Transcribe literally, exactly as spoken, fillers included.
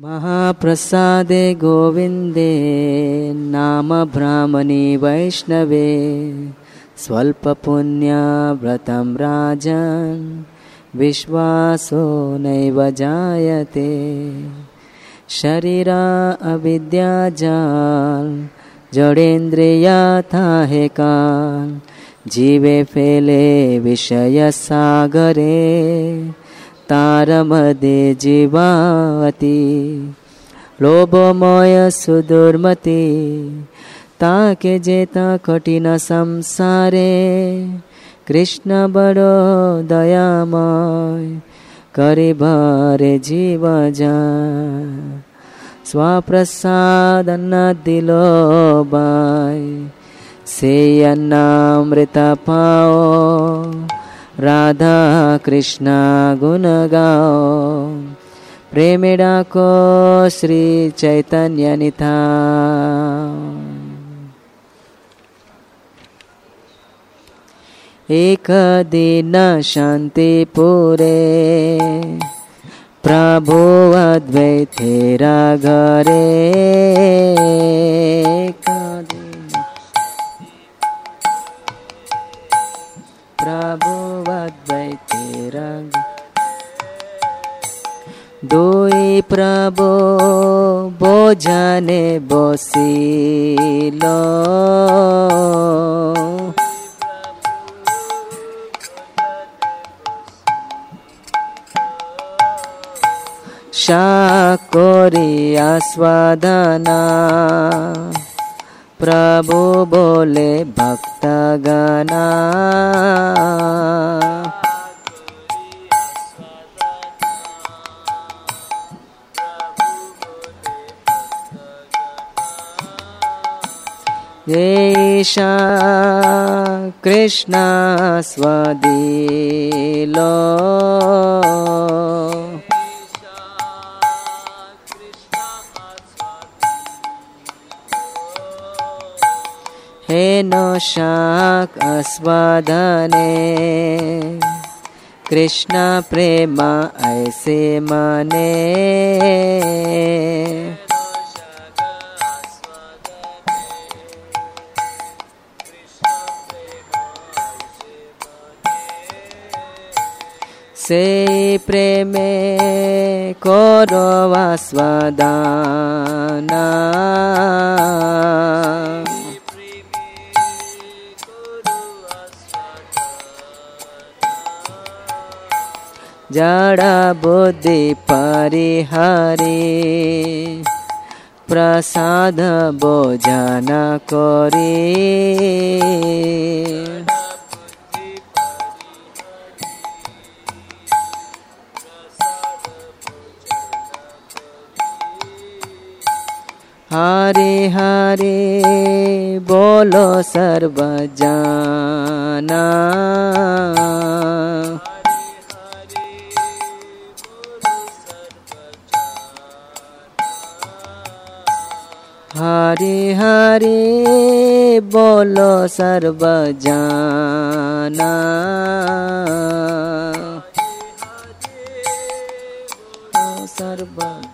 महाप्रसादे गोविन्दे नाम ब्राह्मणी वैष्णवे स्वल्पपुण्यव्रतं राजन् विश्वासो नैव जायते शरीरा अविद्याजाल जड़ेन्द्रियता है काल जीवे फैले विषय सागरे तारमदे जीवावती लोभमय सुदुर्मति ताके जेता कठिन संसारे कृष्ण बड़ो दयामय करि भरे जीव जाय स्वप्रसाद अन्न दिलो बाय से अन्नामृत पाओ राधा कृष्ण गुण गाओ प्रेमे डाको श्री चैतन्य निताय। एक दिन शांतिपुरे प्रभु अद्वैतेरा घरे प्रभु अद्वैतेरा दुई प्रभु भोजने बसिलो शाकोरी आस्वादना प्रभु बोले भक्तगणा ईशा कृष्ण स्वदिलो हे नो शाक आस्वादने कृष्ण प्रेम ऐसे मने से प्रेमे करो आस्वादना जड़ा बुद्धि परिहारी प्रसाद भोजन करी हरे हरे बोलो सर्वजना हरे हरे बोलो सर्वजना सर्व